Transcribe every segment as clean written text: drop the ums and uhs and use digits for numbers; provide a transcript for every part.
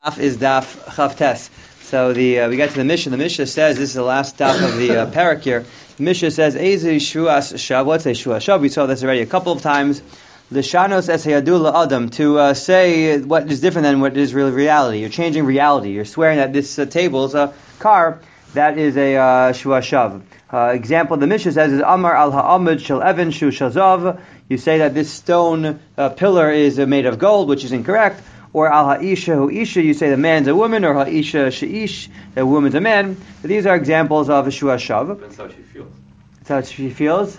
Daf is Daf Chavtes. So we get to the Mishnah. The Mishnah says, this is the last Daf of the parak here. The Mishnah says, Ezi Shuas Shav. What's a Shuas Shav? We saw this already a couple of times. L'shanos es hayadu la'adam, to say what is different than what is real reality. You're changing reality. You're swearing that this table is a car. That is a Shuas Shav. Example the Mishnah says is Amar al ha'amud shel Evan shu shazav. You say that this stone pillar is made of gold, which is incorrect. Or al ha'isha hu isha, you say the man's a woman, or ha'isha she'ish, the woman's a man. But these are examples of a Shuas Shav. That's how she feels. That's how she feels.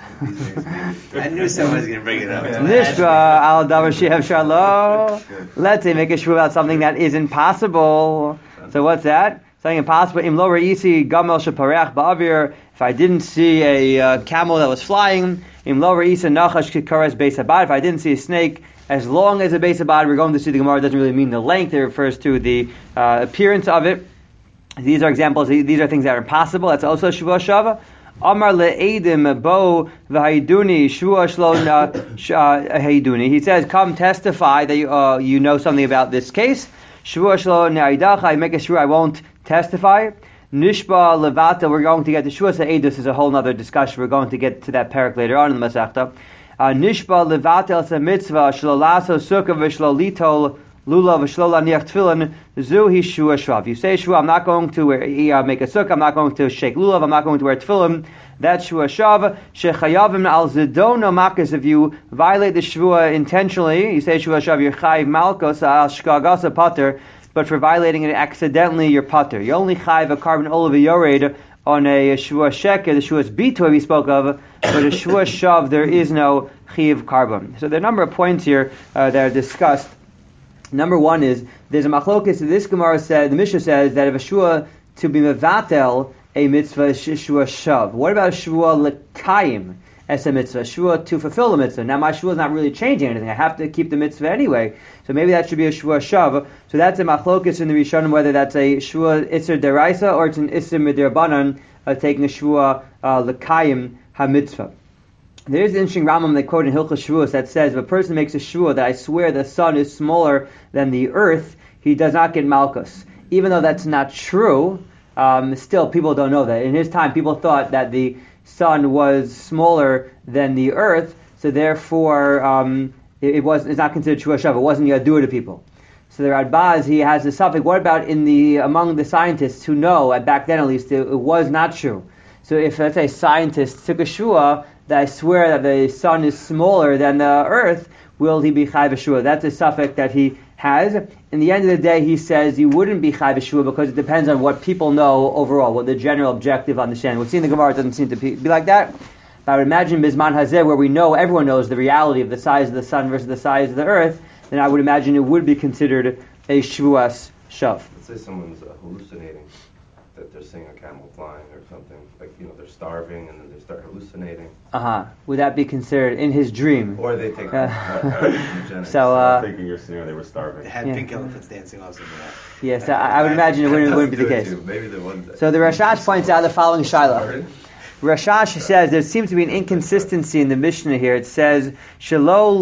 I knew someone was going to bring it up. Nishba al davar she'ev shalom. Let's say make a shua about something that isn't possible. So what's that? Something impossible. Im lo re'isi gamel shepareach ba'avir. If I didn't see a camel that was flying, im lo re'isa nachash kikaras beis habad. If I didn't see a snake as long as a beis habad, we're going to see the Gemara doesn't really mean the length. It refers to the appearance of it. These are examples. These are things that are impossible. That's also Shuas Shav. Amar le'edim bo v'haiduni shua shlo haiduni. He says, come testify that you know something about this case. Shua shlo ne'idach. I make a shua, I won't testify. Nishba levata. We're going to get to shua se'edus is a whole other discussion. We're going to get to that parak later on in the Masechta. Nishba levatel sa mitzvah shlo laso sukkah v'shlo litol lulav v'shlo laniach tefillin zuhi shua shav. You say shua, I'm not going to make a sukkah, I'm not going to shake lulav, I'm not going to wear tefillin. That's shua shav. Shechayavim al zidono makas. If you violate the shua intentionally, you say shua shav, you're chayiv malkos al shkagasa pater. But for violating it accidentally, you're pater. You only chayiv a carbon olav yored on a shua sheker, the shua's bitoy we spoke of, but a shua shav there is no chiv carbon. So there are a number of points here that are discussed. Number one is there's a machlokes. This Gemara said, the Mishnah says that if a shua to be mevatel a mitzvah is shua shav. What about a shua lekayim as a mitzvah? Shua to fulfill the mitzvah. Now my shua is not really changing anything. I have to keep the mitzvah anyway. So maybe that should be a shua shav. So that's a machlokes in the Rishonim whether that's a shua isser deraisa or it's an isser midirbanan taking a shua lekayim ha mitzvah. There is an interesting Rambam they quote in Hilchos Shavuos that says if a person makes a shua that I swear the sun is smaller than the earth, he does not get malchus. Even though that's not true, still people don't know that. In his time, people thought that the sun was smaller than the earth, so therefore it's not considered shua shav. It wasn't yadua to people. So the Radbaz, he has a suffix. What about among the scientists who know, back then at least, it was not true. So if, let's say, scientists took a shua that I swear that the sun is smaller than the earth, will he be chai b'shua? That's a suffix that he has. In the end of the day, he says you wouldn't be chai b'shua because it depends on what people know overall, what the general objective understanding. What's in the Gemara doesn't seem to be like that. But I would imagine Bizman Hazeh, where we know, everyone knows the reality of the size of the sun versus the size of the earth, then I would imagine it would be considered a shvuas shav. Let's say someone's hallucinating, that they're seeing a camel flying or something, like, they're starving and then they start hallucinating. Would that be considered in his dream? Or they take thinking you're seeing they were starving. They had pink elephants dancing also. Yes, I would imagine it wouldn't be the case. Maybe the ones So the Rashash points out the following shiloh. Rashash says there seems to be an inconsistency in the Mishnah here. It says shelo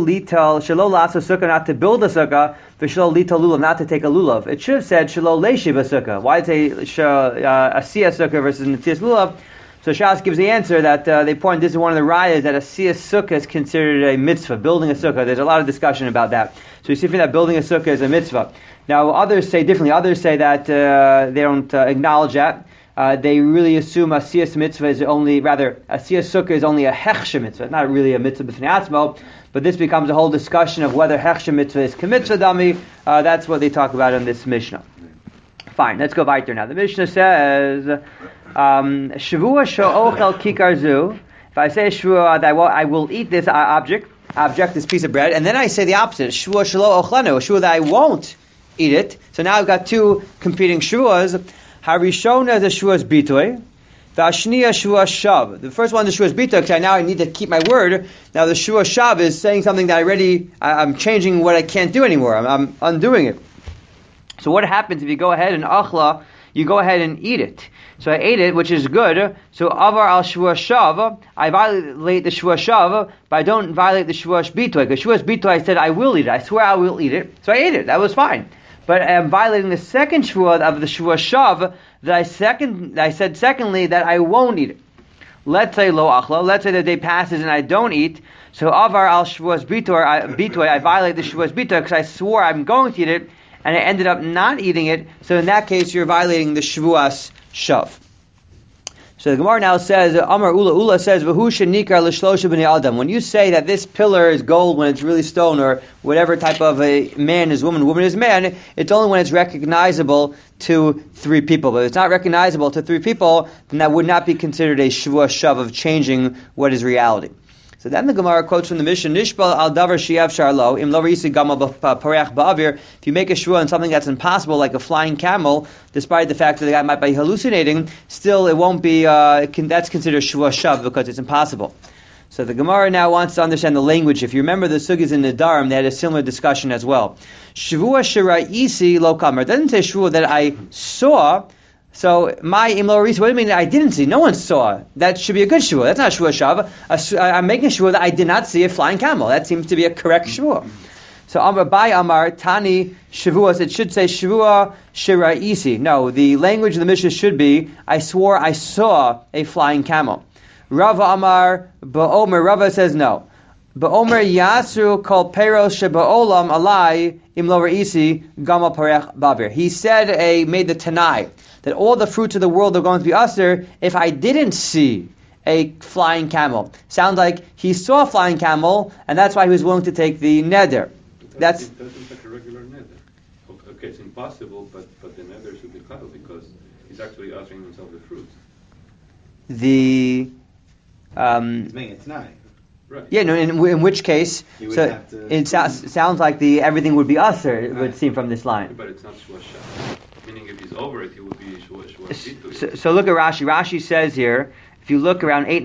laso sukkah, not to build a sukkah, v'shelo litol lulav, not to take a lulav. It should have said shelo leishiv a sukkah. Why say a siyas sukkah versus a siyas lulav? So Shas gives the answer that they point. This is one of the rayas that a siyas sukkah is considered a mitzvah. Building a sukkah. There's a lot of discussion about that. So you see from that building a sukkah is a mitzvah. Now others say differently. Others say that they don't acknowledge that. They really assume a siyas mitzvah is only, rather, a siyas sukkah is only a hechsha mitzvah. It's not really a mitzvah b'fnei atzmo, but this becomes a whole discussion of whether hechsha mitzvah is k'mitzvah dami. That's what they talk about in this Mishnah. Fine, let's go weiter now. The Mishnah says, Shavua sho'ochel kikarzu. If I say Shavua, that I will eat this object, this piece of bread, and then I say the opposite, Shavua shelo ochlenu, a Shavua that I won't eat it. So now I've got two competing Shavuas. Harishona is a Shuas Bitoy. The Ashniya Shuas Shav. The first one is Shuas Bitoy because now I need to keep my word. Now the Shuas Shav is saying something that I'm changing what I can't do anymore. I'm undoing it. So what happens if you go ahead and achla, you go ahead and eat it. So I ate it, which is good. So avar al Shuas Shav, I violate the Shuas Shav, but I don't violate the Shuas Bitoy. Because Shuas Bitoy I said I will eat it. I swear I will eat it. So I ate it. That was fine. but I'm violating the second shvuah of the shvuah shav that I said secondly that I won't eat it. Let's say lo achla. Let's say the day passes and I don't eat. So avar al shvuas bitoy, I violate the shvuas bitoy because I swore I'm going to eat it and I ended up not eating it. So in that case, you're violating the shvuas shav. So the Gemara now says, Amar Ula says, V'hu shenikar l'shlosha b'nei adam. When you say that this pillar is gold when it's really stone, or whatever type of a man is woman is man, it's only when it's recognizable to 3 people. But if it's not recognizable to 3 people, then that would not be considered a shvuah shav of changing what is reality. So then the Gemara quotes from the Mishnah, Nishbal al davar sheyav sharlo, im lo risi gamal pareach ba'avir. If you make a shvuah on something that's impossible, like a flying camel, despite the fact that the guy might be hallucinating, still it won't be, that's considered shvuah shav because it's impossible. So the Gemara now wants to understand the language. If you remember the sugis in the Nedarim, they had a similar discussion as well. Shvuah shira'isi lo kamer. It doesn't say shvuah that I saw. So my imlo risi, what do you mean I didn't see? No one saw. That should be a good shvuah. That's not shvuah shav. I'm making a shvuah that I did not see a flying camel. That seems to be a correct shvuah. So Amar by Amar Tani shavuos. It should say shvuah shira'isi. No, the language of the Mishnah should be I swore I saw a flying camel. Rava Amar Ba'omer. Rava says no. Ba'omer Yasru kol peros sheba'olam alai imlo ra'isi gamal parech bavir. He said made the Tanai that all the fruits of the world are going to be usher if I didn't see a flying camel. Sounds like he saw a flying camel, and that's why he was willing to take the neder. It doesn't like a regular neder. Okay, it's impossible, but the neder should be chal because he's actually ushering himself the fruits. He's making it tonight. Right. Yeah, no. In which case, so it sounds like everything would be usher. It would seem from this line. But it's not shvuah shav. Meaning, if he's over it, he would be shvuah bitu. So look at Rashi. Rashi says here, if you look around 8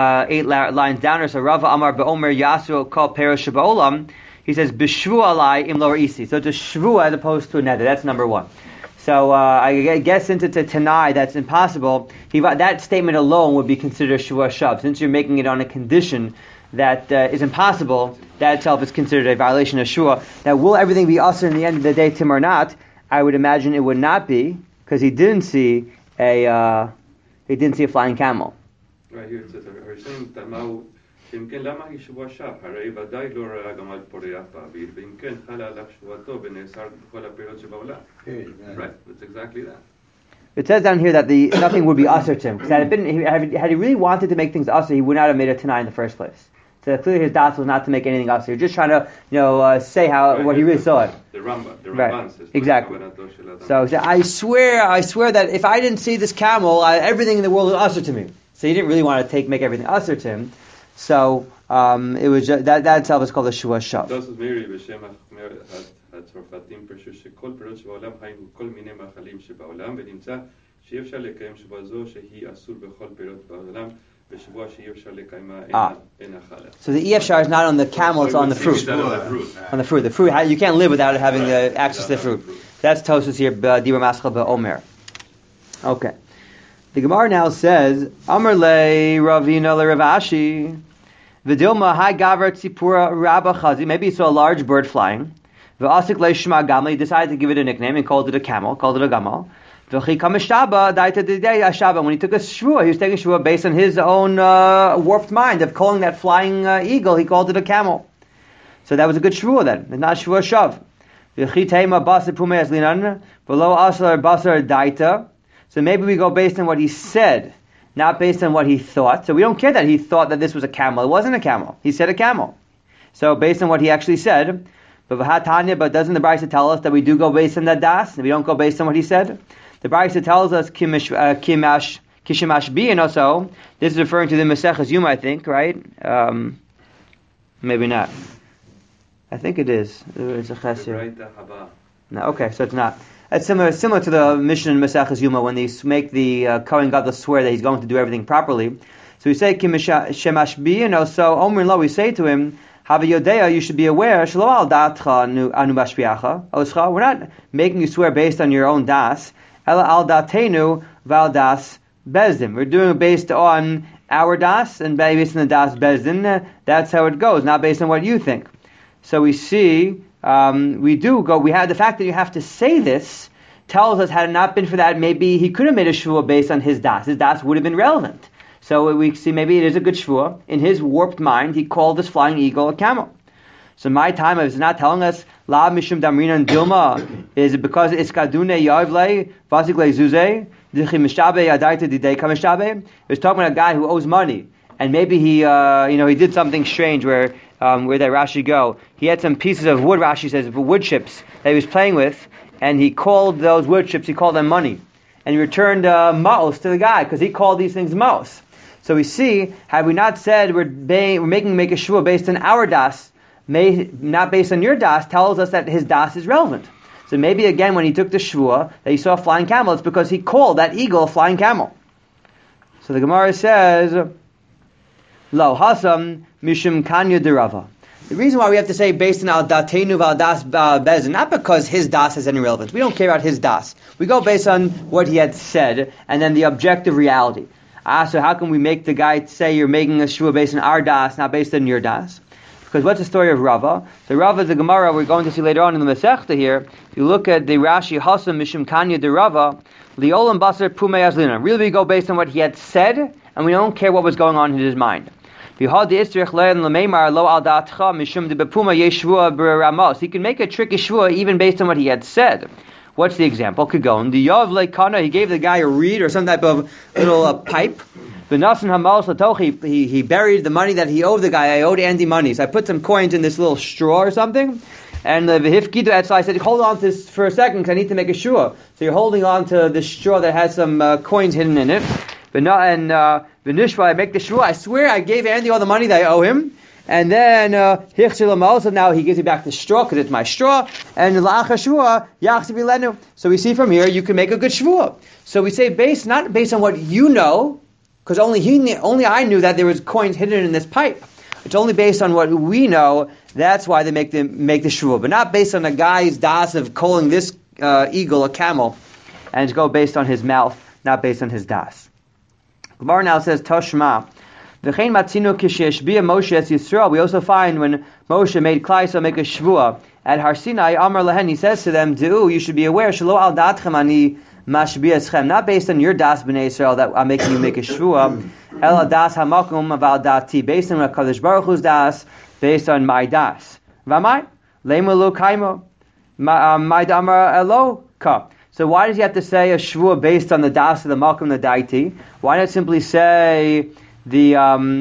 lines down, or so Rava Amar Be'omer Yasu Kol Peros Sheba'olam, he says B'shvu Alai Im Lo Isi. So it's a shvu as opposed to a neder. That's number 1. So I guess since it's a tanai that's impossible, that statement alone would be considered shvuah shav. Since you're making it on a condition that is impossible, that itself is considered a violation of shvuah. Now, will everything be usher in the end of the day, Tim, or not? I would imagine it would not be, because he didn't see a flying camel. Right here it says, הראשון תמהו, שאם כן למה היא שבוע שב? הרי ודאי לא ראה גמל פורח באוויר, ואם כן חלה עליו שבועתו ונאסר בכל הפירות שבעולם. Right, that's exactly that. It says down here that nothing would be usher to him, because had he really wanted to make things usher, he would not have made a tanai in the first place. So clearly his das was not to make anything usher. He's just trying to, say what he really saw it. The Ramban Right. says Exactly. So I swear that if I didn't see this camel, everything in the world was usher to me. So he didn't really want to make everything usher to him. So it was just, that itself is called a shvuah shav. Das ist Mary בשם הצרפתים פרשו שכל פירות שבעולם היינו כל מיני מאכלים שבעולם ונמצא שאי אפשר לקיים שבוע זו שהיא אסור בכל פירות בעולם בשבוע שאי אפשר לקיימה אין אכלה. So the EFSHAR is not on the camel, it's on the fruit. On the fruit. The fruit, you can't live without having the access to the fruit. That's Tosfos here, Dibur Maschal Ba'omer. Okay. The Gemara now says, Amar le Ravina le Ravashi, V'dilma hai gaver tzipura rabba chazi. Maybe he saw a large bird flying. V'asik le shma gamal. He decided to give it a nickname and called it a camel, called it a gamal. V'chi kameshtaba daita didei ashaba. When he took a shvuah, he was taking a shvuah based on his own warped mind of calling that flying eagle. He called it a camel. So that was a good shvuah then. It's not shvuah shav. V'chi teima basar pumei linan v'lo asar basar daita. So maybe we go based on what he said, not based on what he thought. So we don't care that he thought that this was a camel. It wasn't a camel. He said a camel. So based on what he actually said, but doesn't the Brisa tell us that we do go based on that das? We don't go based on what he said? The Brisa tells us kishimash bi, and also this is referring to the Maseches Yuma, I think, right? Maybe not. I think it is. It's a chesed. No, okay, so it's not. It's similar to the mission in Maseches Yuma when they make the Kohen Gadol swear that he's going to do everything properly. So we say shemash bi, and also Omer Lo, we say to him, Hava Yodea, you should be aware, Shelo al datcha anu mashpiacha, Oscha, we're not making you swear based on your own das, Ela al datenu val das bezdin. We're doing it based on our das and based on the das bezdin. That's how it goes, not based on what you think. So we see we have the fact that you have to say this tells us, had it not been for that, maybe he could have made a shvuah based on his das. His das would have been relevant. So we see maybe it is a good shvuah. In his warped mind, he called this flying eagle a camel. So my time is not telling us la mishum damrina and dilma. Is it because it's kadune yavle vasikle zuze dichi mishabe adaita didei kamishabe? It's talking about a guy who owes money, and maybe he he did something strange where that Rashi go. He had some pieces of wood. Rashi says wood chips that he was playing with, and he called those wood chips. He called them money, and he returned maos to the guy because he called these things maos. So we see, had we not said we're making make a shvuah based on our das, not based on your das, tells us that his das is relevant. So maybe again when he took the shvuah that he saw a flying camel, it's because he called that eagle a flying camel. So the Gemara says, Lo hasam mishum kanya derava. The reason why we have to say based on al datenu val das bezin, not because his das has any relevance. We don't care about his das. We go based on what he had said and then the objective reality. So how can we make the guy say you're making a shvuah based on our das, not based on your das? Because what's the story of Rava? So Rava is the Gemara we're going to see later on in the Masechta here. If you look at the Rashi, Hasam Mishum Kanya de Rava, Liolam Basar Pumei Azlina. Really we go based on what he had said, and we don't care what was going on in his mind. He can make a tricky shvuah even based on what he had said. What's the example? Kagon, the Yav Lekana, he gave the guy a reed or some type of little pipe. He buried the money that he owed the guy. I owed Andy money. So I put some coins in this little straw or something. And so I said, hold on to this for a second because I need to make a shvuah. So you're holding on to this straw that has some coins hidden in it. I make the shvuah. I swear I gave Andy all the money that I owe him. And then now he gives me back the straw because it's my straw. And so we see from here you can make a good shvuah. So we say not based on what you know, because only I knew that there was coins hidden in this pipe. It's only based on what we know. That's why they make the shvuah, but not based on a guy's das of calling this eagle a camel, and go based on his mouth, not based on his das. Gemara now says Toshma. We also find when Moshe made Klai Yisrael make a shvuah at Har Sinai, Amar Lehen, he says to them, you should be aware, Shelo al datchem ani mashbiaschem, not based on your das b'nei Yisrael that I'm making you make a shvuah, ela das hamakum aval dati, based on HaKadosh Baruch Hu's das, based on my das. V'amai? Lema lo kaimo, my damar elo ka. So why does he have to say a shvuah based on the das of the malkum the daiti? Why not simply say the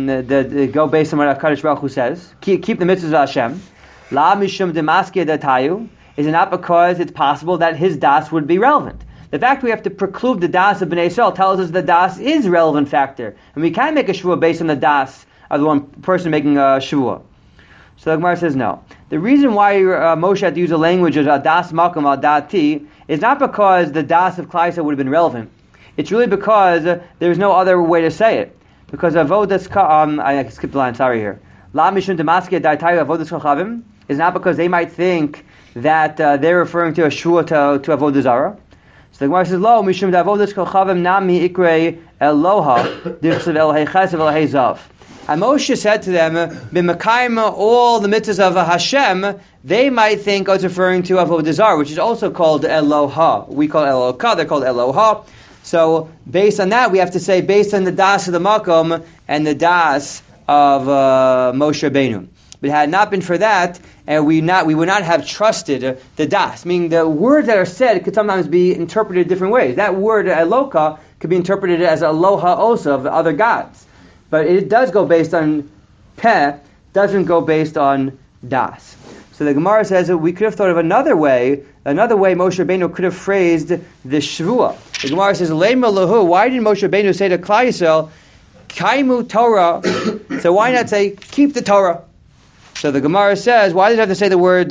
go based on what HaKadosh Baruch Hu says? Keep the mitzvahs of Hashem. La mishum demaskeh datayu. Is it not because it's possible that his das would be relevant? The fact we have to preclude the das of Bnei Yisrael tells us the das is a relevant factor, and we can make a shvuah based on the das of the one person making a shvuah. So the Gemara says no. The reason why Moshe had to use the language of das makom al dati is not because the das of Klai Yisrael would have been relevant. It's really because there's no other way to say it. Because avodas I skipped the line. Sorry here. La mishum demaskeh daitayu avodas kachavim is not because they might think that they're referring to a shvuah to avodah zarah. So the Gemara says, "Lo mishum davodas kachavim nami ikrei Eloha dirtzav Elohei Chesed Elohei Zav." And Moshe said to them, "B'mekayim all the mitzvahs of Hashem." They might think it's referring to avodah zarah, which is also called Eloha. We call Eloka. They're called Eloha. So based on that, we have to say based on the das of the makom and the das of Moshe Rabbeinu. But had it not been for that, and we would not have trusted the das. Meaning the words that are said could sometimes be interpreted different ways. That word Eloka could be interpreted as Aloha also of the other gods. But it does go based on peh, doesn't go based on das. So the Gemara says that we could have thought of another way Moshe Rabbeinu could have phrased the shvuah. The Gemara says, Leima lahu, why did Moshe Rabbeinu say to Klai Yisrael, Kaimu Torah? So why not say, keep the Torah? So the Gemara says, why does it have to say the words,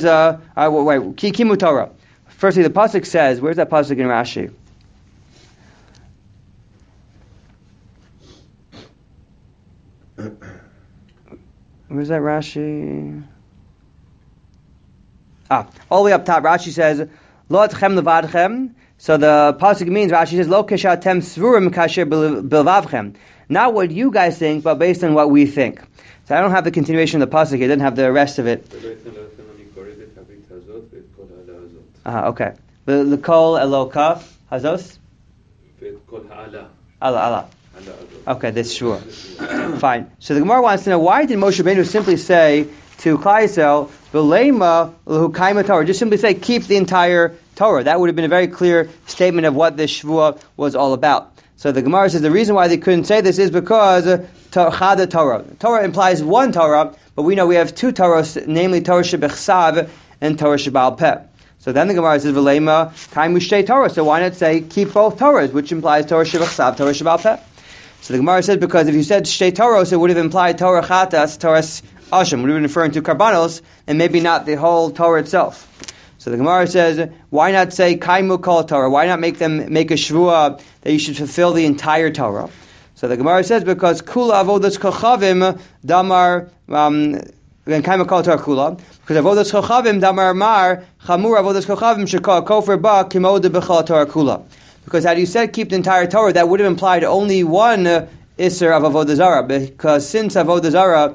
Kimu Torah? Firstly, the pasuk says, where's that pasuk in Rashi? Where's that Rashi? All the way up top, Rashi says, Lo atchem levadchem. So the pasuk means, Rashi says, Lo keshatem svurim kasher bilvavchem. Not what you guys think, but based on what we think. So I don't have the continuation of the pasuk. I didn't have the rest of it. Okay. L'kol eloka hazos. Allah. Okay, that's sure. Fine. So the Gemara wants to know, why did Moshe Rabbeinu simply say to Klal Yisrael, "V'leima l'hu kaima Torah"? Just simply say, keep the entire Torah. That would have been a very clear statement of what this Shvuah was all about. So the Gemara says the reason why they couldn't say this is because Chada Torah. Torah implies one Torah, but we know we have two Torahs, namely Torah Shebechsav and Torah Sheba'al Peh. So then the Gemara says, "V'leima kaimu shtei Torah." So why not say keep both Torahs, which implies Torah Shebechsav, Torah Sheba'al Peh? So the Gemara says, because if you said shtei Torah, so it would have implied Torah Chatas, Torah Asham, would have been referring to Karbanos, and maybe not the whole Torah itself. So the Gemara says, why not say Kaimu Kol Torah? Why not make a Shvuah that you should fulfill the entire Torah? So the Gemara says, because Kula Avodas Kochavim Damar Kaimu Kol Torah Kula, because Avodas Kochavim Damar Mar Chamur Avodas Kochavim Shekah Kofer Ba Kimoda Bechal Torah Kula. Because had you said keep the entire Torah, that would have implied only one Isser of Avodah Zarah, because since Avodah Zarah,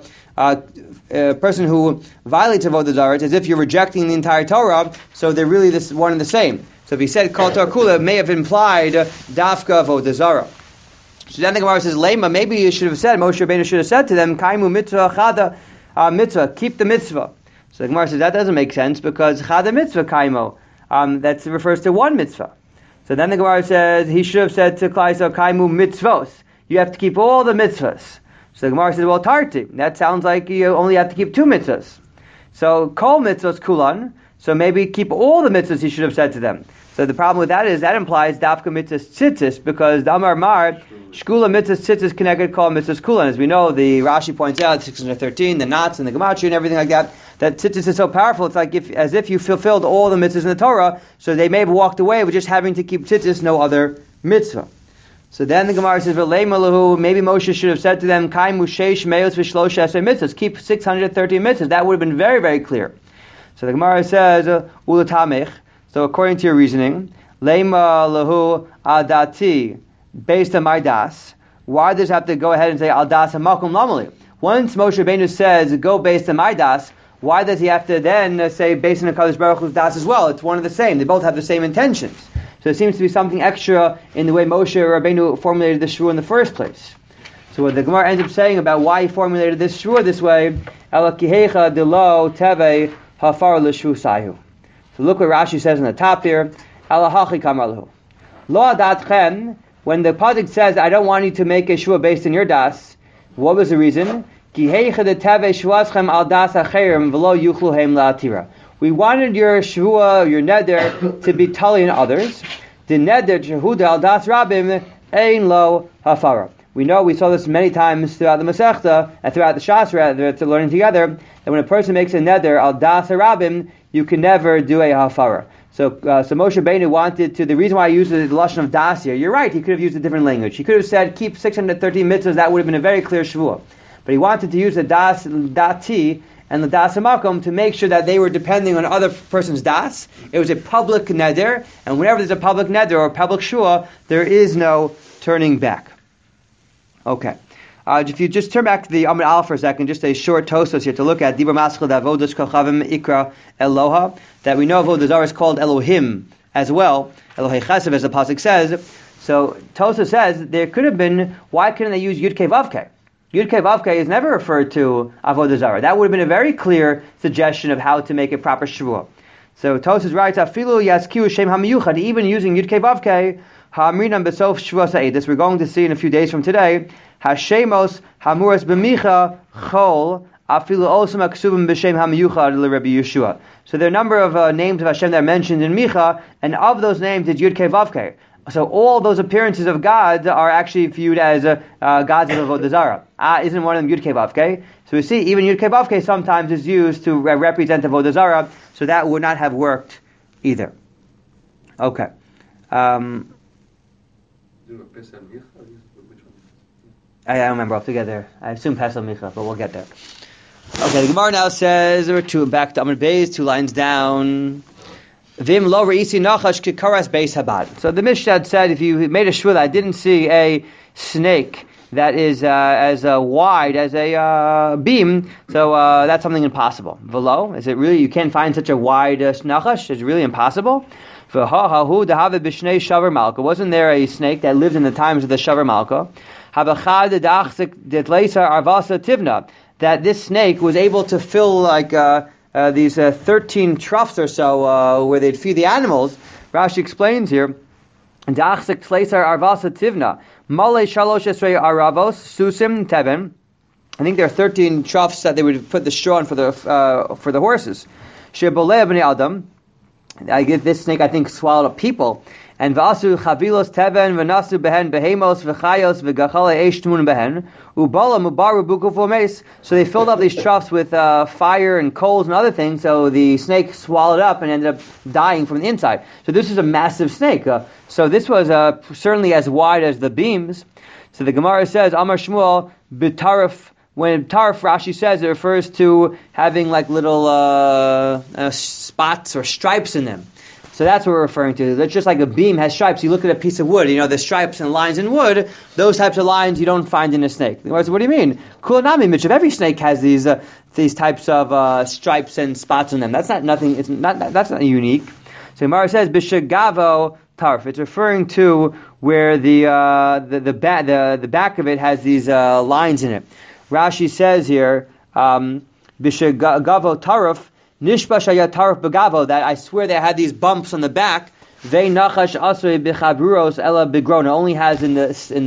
a person who violates Avodah Zarah, it's as if you're rejecting the entire Torah, so they're really this one and the same. So if he said Kol Torah Kula, it may have implied Dafka Avodah Zarah. So then the Gemara says, Lema, maybe you should have said, Moshe Rabbeinu should have said to them, Kaimu mitzvah chada mitzvah, keep the mitzvah. So the Gemara says, that doesn't make sense, because chada mitzvah kaimu, that refers to one mitzvah. So then the Gemara says, he should have said to Klal Yisrael, Kaimu mitzvos. You have to keep all the mitzvahs. So the Gemara says, well, tarti. That sounds like you only have to keep two mitzvahs. So kol mitzvos kulan. So maybe keep all the mitzvahs, he should have said to them. So the problem with that is that implies dafka mitzvahs tzitzis, because damar mar shkula mitzvahs tzitzis connected kol mitzvahs kulan. As we know, the Rashi points out 613, the knots and the gematria and everything like that. That tzitzis is so powerful. It's like as if you fulfilled all the mitzvahs in the Torah. So they may have walked away with just having to keep tzitzis, no other mitzvah. So then the Gemara says, maybe Moshe should have said to them, Kaimu sheish meos v'shlosh esrei mitzvahs, keep 630 mitzvahs. That would have been very, very clear. So the Gemara says, Ulatamech. So according to your reasoning, Leima lahu adati, based on my das. Why does it have to go ahead and say al das hamakom lamali? Once Moshe Rabbeinu says go based on my das, why does he have to then say based on HaKadosh Baruch Hu's das as well? It's one and the same. They both have the same intentions. So there seems to be something extra in the way Moshe Rabbeinu formulated the shvuah in the first place. So what the Gemara ends up saying about why he formulated this shvuah this way, Elakihecha delo teve hafar l'shvu sayu. So look what Rashi says on the top here. Alahachi kamarlahu. Lo adatchem. When the pasuk says, "I don't want you to make a shvuah based on your das," what was the reason? Ki heicha de teve shvuaschem al das acherim v'lo yuchlu heim la'atira. We wanted your shvuah, your neder, to be tali in others. The neder jehuda al das rabim ein lo hafara. We saw this many times throughout the Masechta and throughout the Shas, rather, to learning together, that when a person makes a neder al das rabim, you can never do a hafara. So Moshe Rabbeinu wanted to, the reason why I used the lashon of das here, you're right, he could have used a different language. He could have said, keep 613 mitzvahs, that would have been a very clear shvuah. But he wanted to use the das dati and the das hamakom to make sure that they were depending on other person's das. It was a public neder, and whenever there's a public neder or a public shvuah, there is no turning back. Okay. If you just turn back to the Amud Aleph for a second, just a short Tosfos here to look at Dibur Maschil Avodas Kochavim Ikra Eloha, that we know Avodah Zarah is called Elohim as well, Elohei Chesed as the pasuk says. So Tosfos says there could have been, why couldn't they use Yud Kei Vav Kei? Yud Kei Vav Kei is never referred to Avodah Zarah. That would have been a very clear suggestion of how to make a proper shvuah. So Tosfos writes, Afilu Yaskiu Shem HaMiyuchad, even using Yud Kei Vav Kei, Ha'amrinam Besof Shvuas Ha'edus, we're going to see in a few days from today, Hashemos Hamuras B'micha Chol Afilu Osam Aksubim B'Shem HaMiyuchad LeRabbi Yeshua. So there are a number of names of Hashem that are mentioned in Micha, and of those names it's Yud Kei Vav Kei. So all those appearances of God are actually viewed as gods of Avodah Zarah. Isn't one of them Yud Kei Vav Kei? So we see even Yud Kei Vav Kei sometimes is used to represent Avodah Zarah, so that would not have worked either. Okay. I don't remember altogether. I assume Pesach Micha, but we'll get there. Okay, the Gemara now says, back to Amud Beis, 2 lines down. Vim lo reisi nachash kikaras beis habad. So the Mishnah said, if you made a shvuah, I didn't see a snake that is as wide as a beam, so that's something impossible. Velo, is it really, you can't find such a wide nachash? It's really impossible. Wasn't there a snake that lived in the times of the Shavar Malka? That this snake was able to fill like these 13 troughs or so where they'd feed the animals. Rashi explains here, I think there are 13 troughs that they would put the straw in for the horses. I guess this snake, I think, swallowed up people. And v'asu chavilos teben v'nasu behen behemos v'chayos v'gachale eish tmun behen ubala mubaru buku formes. So they filled up these troughs with fire and coals and other things. So the snake swallowed up and ended up dying from the inside. So this is a massive snake. So this was certainly as wide as the beams. So the Gemara says, Amar Shmuel b'tarif. When tarif, Rashi says, it refers to having like little spots or stripes in them. So that's what we're referring to. That's just like a beam has stripes. You look at a piece of wood, the stripes and lines in wood, those types of lines you don't find in a snake. What do you mean? Kulanami, Mitch, every snake has these types of stripes and spots in them. That's not nothing, that's not unique. So Gemara says, Bishagavo tarif. It's referring to where the back of it has these lines in it. Rashi says here, Bishagavo tarif, Nishba shaya tarif begavo, that I swear they had these bumps on the back. Ve nachash asrei bichabruros ela bigrona, only has on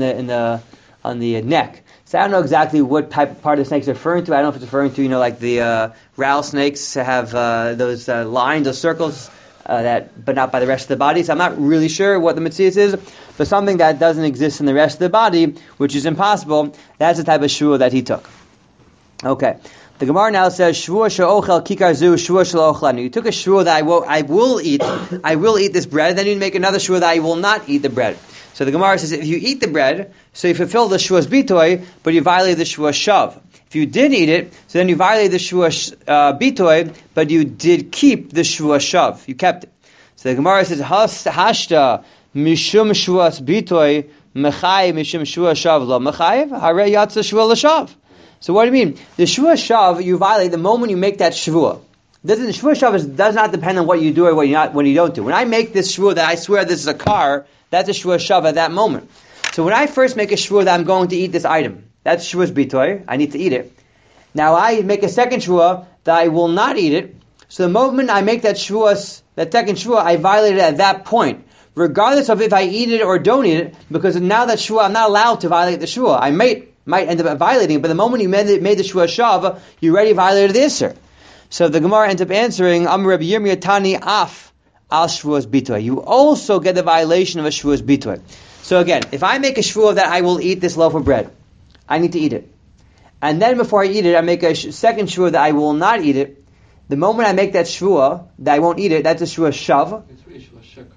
the neck. So I don't know exactly what type of part of the snake is referring to. I don't know if it's referring to like the rattlesnakes have those lines or circles but not by the rest of the body. So I'm not really sure what the Metzias is, but something that doesn't exist in the rest of the body, which is impossible. That's the type of shvua that he took. Okay. The Gemara now says, Shvua she'ochel kikar zu, shvua she'lo. You took a shvua that I will eat this bread, then you make another shvua that I will not eat the bread. So the Gemara says, if you eat the bread, so you fulfill the shvuas bitoy, but you violate the shvuas shav. If you did eat it, so then you violate the shvuas bitoy, but you did keep the shvuas shav. You kept it. So the Gemara says, hashta mishum shvuas bitoy, mechai mishum shvuas shav lo mechai, hare yatsa shvuas l'shav. So what do you mean? The shvuah shav you violate the moment you make that shvuah. The shvuah shav does not depend on what you do or what you don't do. When I make this shvuah that I swear this is a car, that's a shvuah shav at that moment. So when I first make a shvuah that I'm going to eat this item, that's shvuah bitoy, I need to eat it. Now I make a second shvuah that I will not eat it. So the moment I make that shvuah, that second shvuah, I violate it at that point, regardless of if I eat it or don't eat it, because now that shvuah I'm not allowed to violate the shvuah. I might end up violating it, but the moment you made the shvuah shav, you already violated the isser. So the Gemara ends up answering, Am Rabbi Yirmiyah Tani af al shvuas bitoy. You also get the violation of a shvuas bitoy. So again, if I make a shvuah that I will eat this loaf of bread, I need to eat it. And then before I eat it, I make a second shvuah that I will not eat it. The moment I make that shvuah that I won't eat it, that's a shvuah shav. It's really shvuah shekar.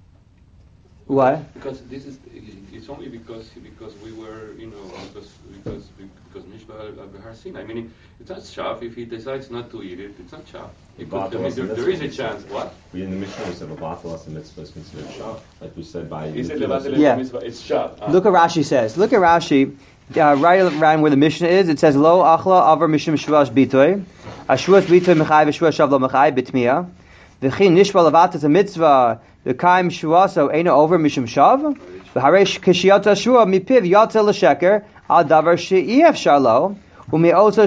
Why? Because it's only because we were, because Mishba al-Harsin. I mean, it's not shav. If he decides not to eat it, it's not shav. There is a chance. What? We in the Mishnah we said Levatel mitzvah is considered shav. Like we said by. He said Levatel mitzvah. It's shav. Look at Rashi says. Look at Rashi. Right around where the Mishnah is, it says Lo achla avar mishum shvuas bitoy. Ashvuas bitoy mechai v'shvuas shav lo mechai bitmiya. V'chin nishba levatel mitzvah. The kaim shuaso ain't over mishum shav. V'haresh kishiyata shua mipiv yatzel l'sheker al davar she'ef shalo u'me'osa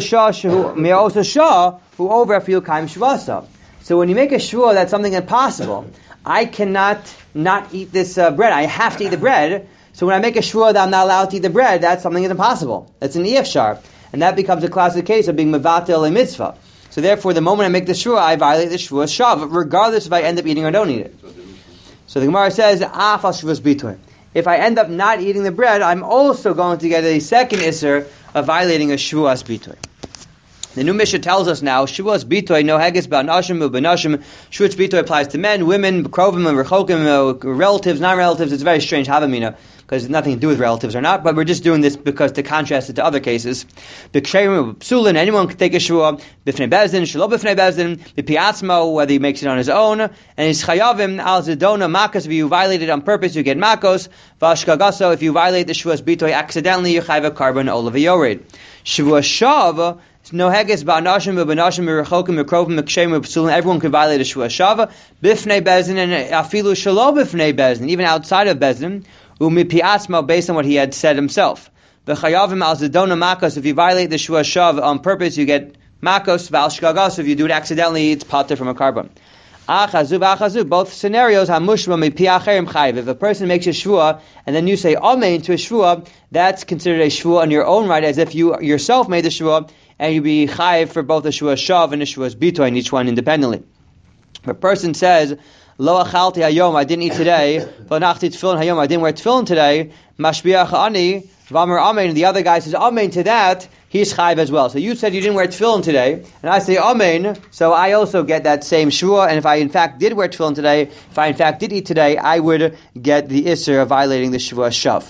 shah who over afil kaim shuaso. So when you make a shua, that's something impossible. I cannot not eat this bread. I have to eat the bread. So when I make a shua that I'm not allowed to eat the bread, that's something that's impossible. That's an efshar, and that becomes a classic case of being mevatel a mitzvah. So therefore, the moment I make the shua, I violate the shua shav, regardless if I end up eating or don't eat it. So the Gemara says, af al shvuas bitoy. If I end up not eating the bread, I'm also going to get a second isser of violating a shvuas bitoy. The new Mishnah tells us now, Shuas Bitoy no Hegis Ba'anashim U'Banashim. Shuas Bitoy applies to men, women, Krovim, and Rechokim, relatives, non-relatives. It's a very strange Havamina, because it's nothing to do with relatives or not, but we're just doing this because to contrast it to other cases. B'ksherim Psulin, anyone can take a Shua, B'fnei Bezdin, Shelo B'fnei Bezdin, B'piatzmo, whether he makes it on his own, and he's Chayavim, Al Zidona, Makos, if you violate it on purpose, you get Makos, Vashkagaso, if you violate the Shuas Bitoy accidentally, you chayv a carbon Olav Yored. Shavua Shav, no heges ba'anashim u'banashim u'rechokim u'krovim u'kshem u'psulin. Everyone can violate a shua shava. Bifnei bezdin and afilu shalo bifnei bezdin, even outside of bezdin. U'mipiatzmo, based on what he had said himself. V'chayavim al zedona makos. If you violate the shua shav on purpose, you get makos. V'al shkagas. If you do it accidentally, it's pater from a carbon. Achazu v'achazu. Both scenarios. Hamushma mipiacherim chayiv. If a person makes a shua and then you say amen to a shua, that's considered a shua on your own right, as if you yourself made the shua. And you be chayiv for both the shua shav and the shua's bitoy, and each one independently. If a person says, lo achalti hayom, I didn't eat today, v'nachti tefillin hayom, I didn't wear tefillin today, mashbiach ani, v'amar amen, and the other guy says amen to that, he's chayiv as well. So you said you didn't wear tefillin today, and I say amen, so I also get that same shua, and if I in fact did wear tefillin today, if I in fact did eat today, I would get the isser of violating the shua shav.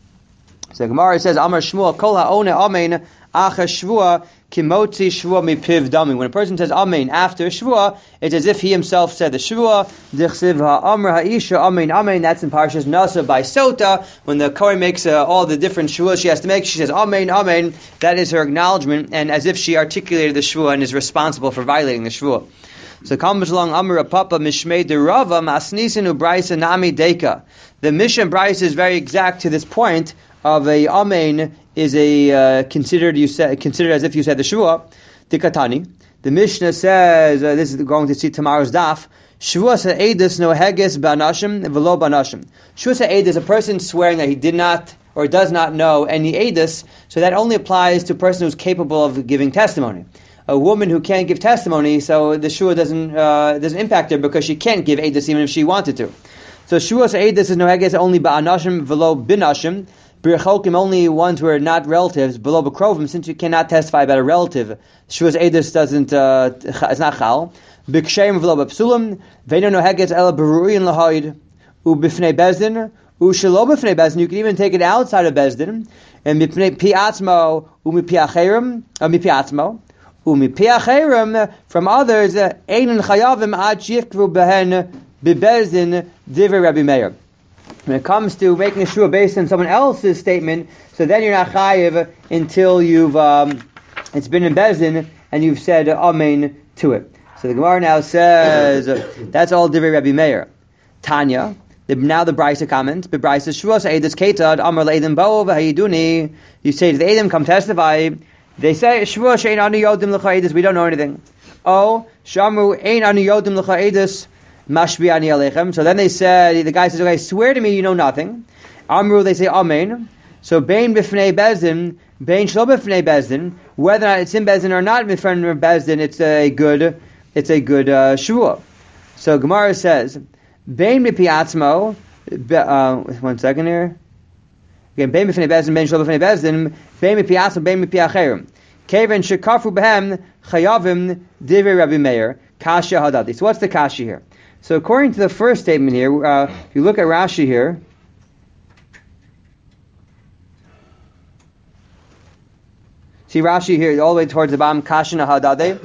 So Gemara says, Amar Shmuel, kol ha'one amen, acha shvua, kimotzi shvua mipiv dami. When a person says amen after shvua, it's as if he himself said the shvua. Dichsiv ha'amr ha'isha amen amen. That's in Parshas Nasa by Sota. When the Kohen makes all the different shvuas she has to make, she says amen amen. That is her acknowledgement, and as if she articulated the shvua and is responsible for violating the shvua. So comes along Amr Papa Mishmei de Rava Masnisin Ubraisa Nami Deka. The Mishnah Bryce is very exact to this point of a amen is a considered as if you said the shua. Dikatani. The Mishnah says this is going to see tomorrow's daf. Shua sa'edus no heges banashim v'lo banashim. Shua sa'edus is a person swearing that he did not or does not know any edus, so that only applies to a person who's capable of giving testimony. A woman who can't give testimony, so the shua doesn't impact her because she can't give edus even if she wanted to. So shua sa'edus is no heges only ba'anashim v'lo binashim. B'rechokim only ones who are not relatives. Below b'krovim, since you cannot testify about a relative, shuas edus doesn't. It's not chal. B'ksheim v'lo b'psulim. Ve'no no heges ela b'ru'in lahoid u'b'fnei bezdin u'shelo b'fnei bezdin. You can even take it outside of bezdin. And b'fnei piatzmo u'mipiacherim mipiatzmo u'mipiacherim from others. Einan chayavim ad shifkru behen b'bezdin divrei Rabbi Meir. When it comes to making a shua based on someone else's statement, so then you're not chayiv until you've it's been in bezdin and you've said amen to it. So the Gemara now says that's all divrei Rabbi Meir. Tanya, now the Brisa comment. The Brisa shua sa'edus ketad amar le'edim bo v'hayiduni. You say to the edim, come testify. They say shua she'ein anu yodim l'cha edus. We don't know anything. Oh, shamru ein anu yodim l'cha edus. Mashbi'ani alechem. So then they said, the guy says, okay, swear to me you know nothing. Amru, they say, amen. So, bein b'fnei bezdin, bein shlo b'fnei bezdin, whether or not it's in bezdin or not in front of bezdin, it's a good shua. So, Gemara says, bein b'piatzmo, one second here. Again, bein b'fnei bezdin, bein shlo b'fnei bezdin, bein b'piatzmo, bein b'piacherim. Keven shekafu b'hem, chayavim, divrei Rabbi Meir, kasha hadati. So, what's the kasha here? So according to the first statement here, if you look at Rashi here, see Rashi here all the way towards the bottom, Kashina Hadade.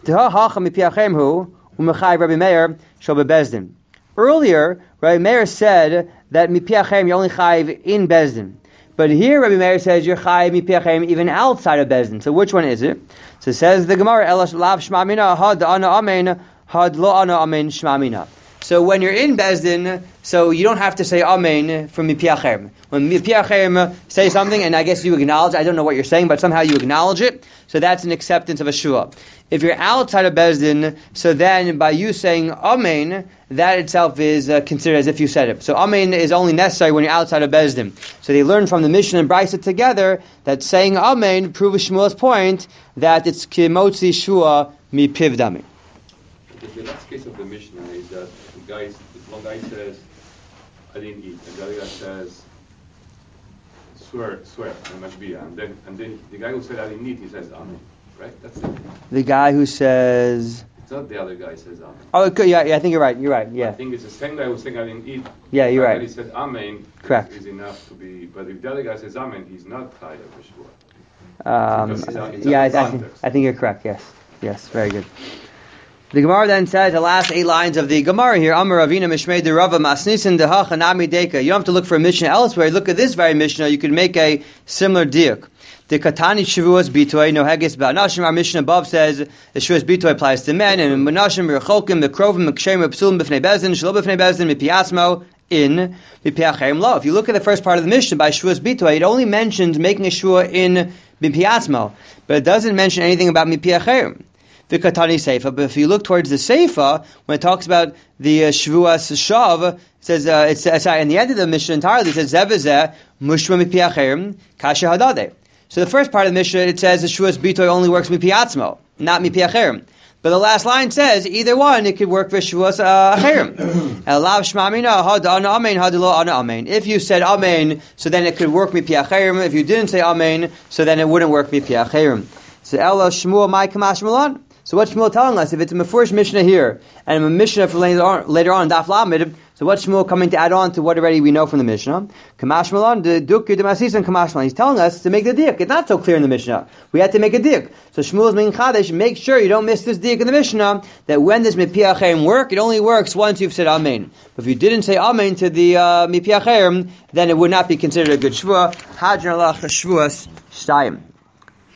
Earlier, Rabbi Meir said that Mipiachem you only chayiv in Bezdin. But here Rabbi Meir says you're chayiv Mipiachem even outside of Bezdin. So which one is it? So it says the Gemara, Elash Lav Shmamina Had Ana Amen. Had lo ana amen shmamina. So when you're in Bezdin, so you don't have to say amen from mipiachem. When mipiachem say something, and I guess you acknowledge, I don't know what you're saying, but somehow you acknowledge it, so that's an acceptance of a shua. If you're outside of Bezdin, so then by you saying amen, that itself is considered as if you said it. So amen is only necessary when you're outside of Bezdin. So they learn from the Mishnah and Brisa together that saying amen proves Shmuel's point that it's kimotzi shua mipiv dami. The last case of the Mishnah is that one guy says, I didn't eat, and the other guy says, swear, and mashbiya, and then the guy who said I didn't eat, he says amen. right? That's it. The guy who says... It's not the other guy says Amen. Oh, it could, yeah, I think you're right. Yeah. I think it's the same guy who was saying I didn't eat. Yeah, you're right. He said Amen. Correct. Is enough to be. But if the other guy says Amen, he's not Chayav B'Shvuah. I think you're correct. Yes, very good. The Gemara then says the last 8 lines of the Gemara here. Amar Ravina Mishmei de Rava Masnisin de Hachanami Deka. You don't have to look for a Mishnah elsewhere. Look at this very Mishnah. You could make a similar diuk. The Katani Shavuos Bitoy no Hegis Ba'anashim. Our Mishnah above says the Shavuos Bitoy applies to men and Menashim Rechokim Bekrovim Mekshem Psulim B'fnei Bezdin Shlo B'fnei Bezdin Mipiasmo in Mipiachem Lo. If you look at the first part of the Mishnah by Shavuos Bitoy, it only mentions making a Shvuah in Mipiasmo, but it doesn't mention anything about Mipiachem. The Katani Seifa, but if you look towards the Seifa, when it talks about the Shvuas Shav, it says in the end of the Mishnah entirely, it says Zevazeh Mushma Mipiachem Kasha Hadade. So the first part of the Mishnah, it says the Shvuas Bitoy only works Mipiatzmo, not Mipiachem. But the last line says either one, it could work for Shvuas Acherim. Elav Shmamina Had Ana Amen Hadilo Ana Amen. If you said Amen, so then it could work Mipiacherim. If you didn't say Amen, so then it wouldn't work Mipiacherim. So Ela Shmuel Mai Kamash Milan. So what's Shmuel telling us? If it's a Mefurish Mishnah here, and a Mishnah for later on Daf Lamed, so what's Shmuel coming to add on to what already we know from the Mishnah? Kamash Malan, the Duk Yudamasis and Kamash Malan. He's telling us to make the diuk. It's not so clear in the Mishnah. We had to make a diuk. So Shmuel is making Chadesh, make sure you don't miss this diuk in the Mishnah, that when this Mipiachem work, it only works once you've said Amen. But if you didn't say Amen to the Mipiachem, then it would not be considered a good Shvuah. Hadran Allah Shvuas Shtayim.